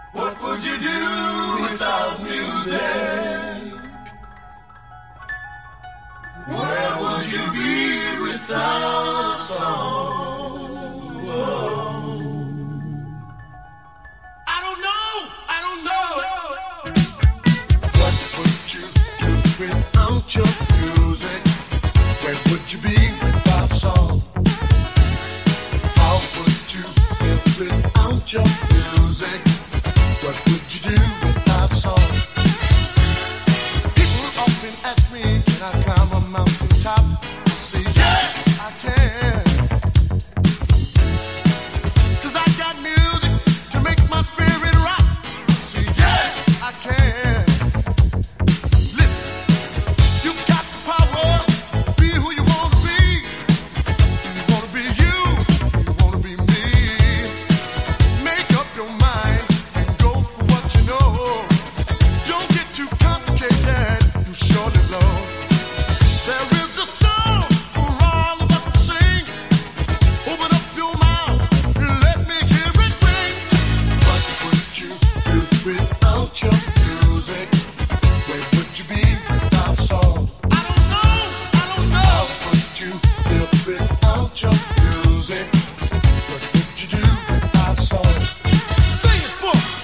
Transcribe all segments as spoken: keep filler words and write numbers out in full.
What would you do without music? Where would you be without a song? Whoa. I don't know, I don't know. What would you do without your music? Where would you be without song? How would you feel without your music? What would you do without song? People often ask me, can I climb a mountain top? I say, yes, I can. 'Cause I got music to make my spirit rock. I say, yes, I can. Listen, you got the power. Be who you want to be. You want to be you. You want to be me. Make up your mind. Don't get too complicated, you surely know. There is a song for all of us to sing. Open up your mouth, let me hear it ring. What would you do without your music? Where would you be without song? I don't know, I don't know. How would you feel without your music? What would you do without song? Sing it for me.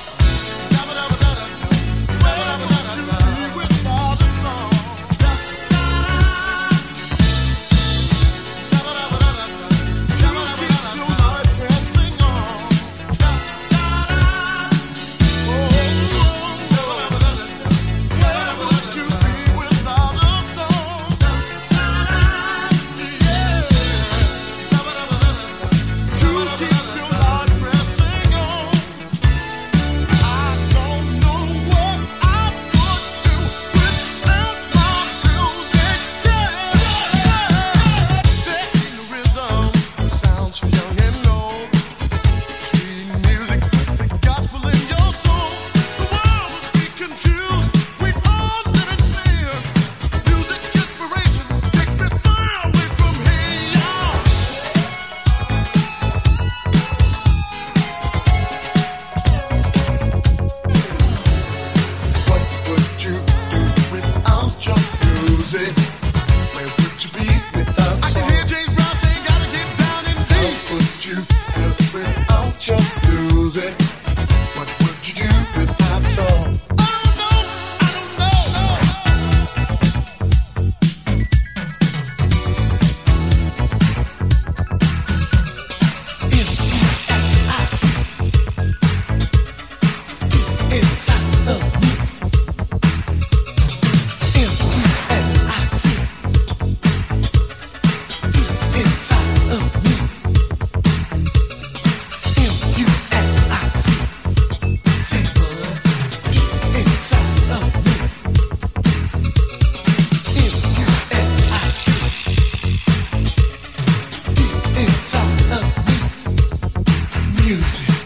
Music.